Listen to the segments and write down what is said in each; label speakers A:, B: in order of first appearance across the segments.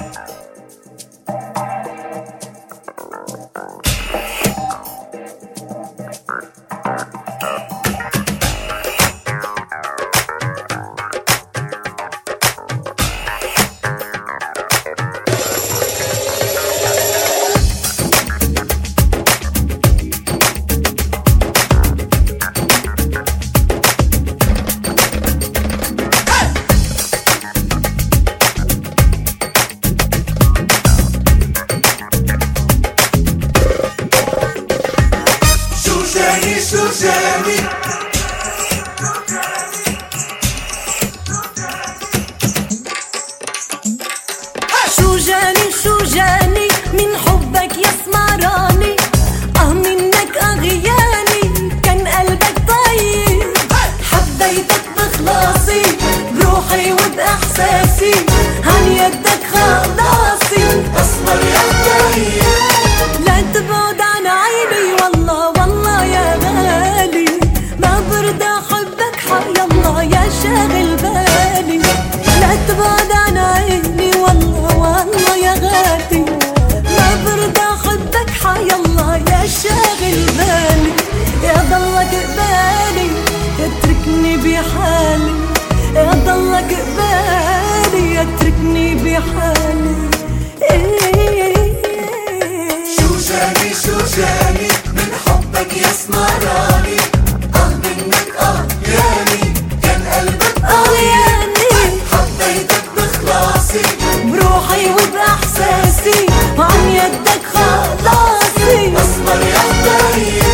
A: شو جاني من حبك يا سمراني، منك أغياني كان قلبك طيب، حبيتك بخلاصي بروحي وبإحساسي، عن يدك خلاصي أسمر يا طيب. لا تبعد عن عيني والله والله يا غالي، ما برضى أحبك حيالله يا شاغل بالي. لا تبعد عن عيني والله والله يا غالي، ما برضى أحبك حيالله يا شاغل بالي. يا ضلك قبالي اتركني بحالي، يا ضلك قبالي اتركني بحالي.
B: شو جاني من حبك يا سمراني، منك ياني كان قلبك
A: ياني،
B: حبيتك بخلاصي
A: بروحي وبإحساسي، وعن يدك خلاصي
B: أسمر يا طيب.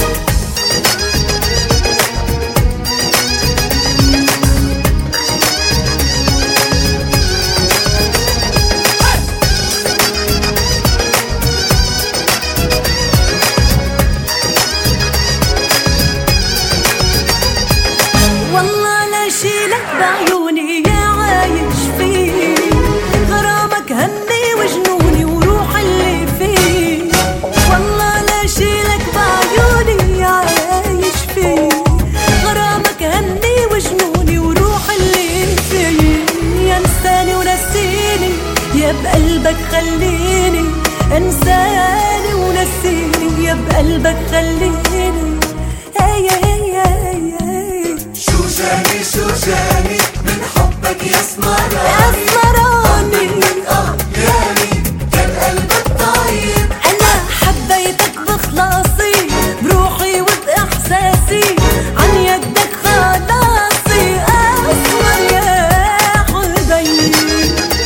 A: والله لا شيلك بعيوني يا عايش فيه، غرامك همي وجنوني وروح اللي فيه. والله لا شيلك بعيوني يا عايش فيه، غرامك همي وجنوني وروح اللي فيه. يا انساني ونسيني يا بقلبك خليني، انساني ونسيني يا بقلبك خليني.
B: شو جاني من حبك يا سمراني،
A: منك
B: ياني كان قلبك طيب.
A: أنا حبيتك بخلاصي بروحي وبإحساسي، عن يدك خلاصي أسمر يا حبيبي.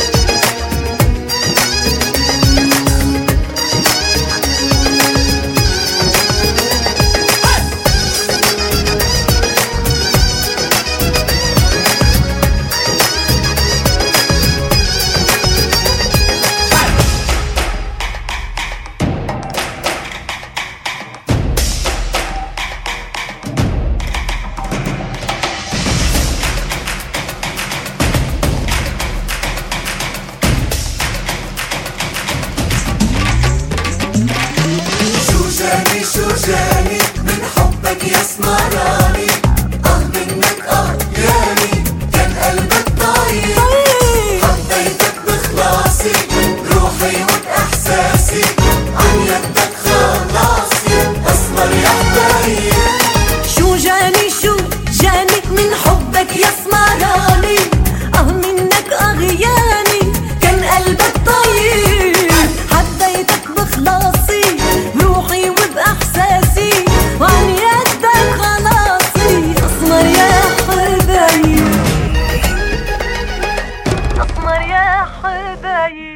B: شو جاني من حبك يا سمراني، منك ياني كان قلبك طيب، حبيتك بخلاصي بروحي وبإحساسي، عن يدك خلاصي أسمر يا طيب.
A: شو جاني من حبك يا سمراني، منك أغياني كان قلبك طيب، حبيتك بخلاصي بروحي وبإحساسي، وعن يدك خلاصي أسمر يا حبايب، أسمر يا حبايب.